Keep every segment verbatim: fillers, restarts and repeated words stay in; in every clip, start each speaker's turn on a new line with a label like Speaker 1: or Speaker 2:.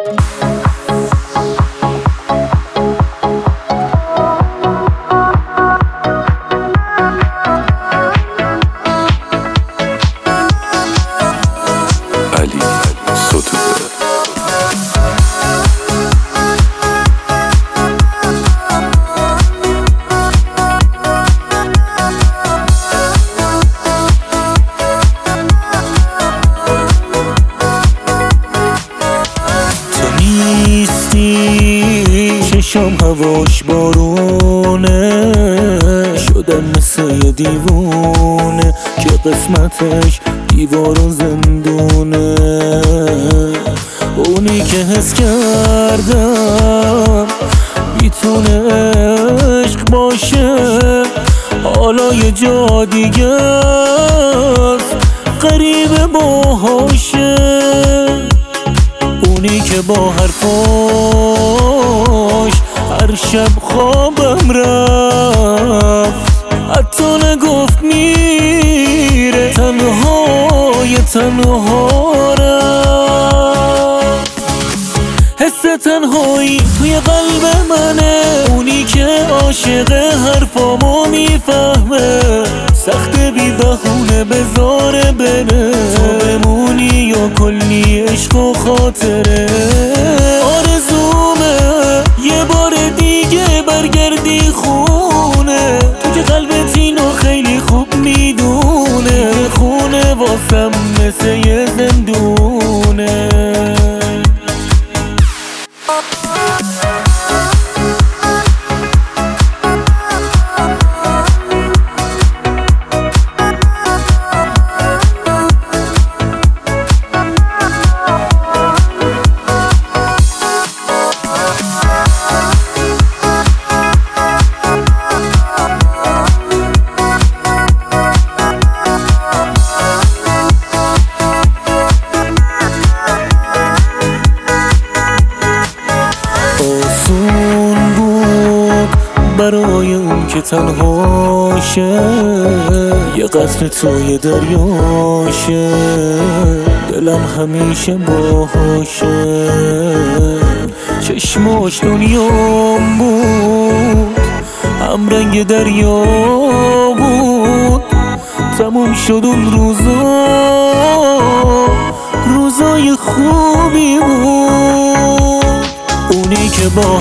Speaker 1: چشم هواش بارونه، شدم مثل یه دیوونه که قسمتش دیوار و زندونه. اونی که حس کردم میتونه عشق باشه، حالا یه جا دیگه است غریبه باهاشه. اونی که با حرفاش هر شب خوابم رفت، حتی نگفت میره تنهای تنها رفت. حس تنهایی توی قلب منه، اونی که عاشق حرفامو میفهمه، سخت بی بهونه بذاره بره، تو بمونی یا کلی عشق و خاطره. آرزومه یه بار دیگه برگردی خونه، تو که قلبت اینو خیلی خوب میدونه، خونه واسم مثل یه زندونه. آسون بود برای اون که تنهاشه، یه قطره توی دریاشه، دلم همیشه باهاشه. چشماش دنیام بود، هم رنگ دریا بود، تموم شد اون روزا، روزای خوبی بود. اونی که با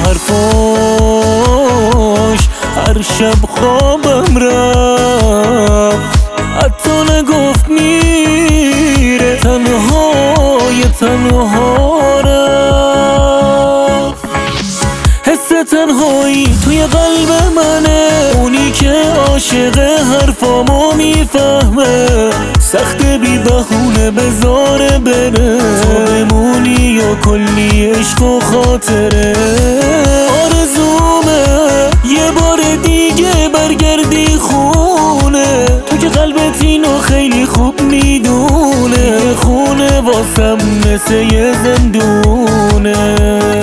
Speaker 1: حرفاش هر شب خوابم رفت، حتی نگفت میره تنهای تنها رفت. حس تنهایی توی قلب منه، اونی که عاشق حرفامو میفهمه، سخت بی بهونه بذاره بره، تو بمونی یا کلی عشق و خاطره. آرزومه یه بار دیگه برگردی خونه، تو که قلبت اینو خیلی خوب میدونه، خونه واسم مثل یه زندونه.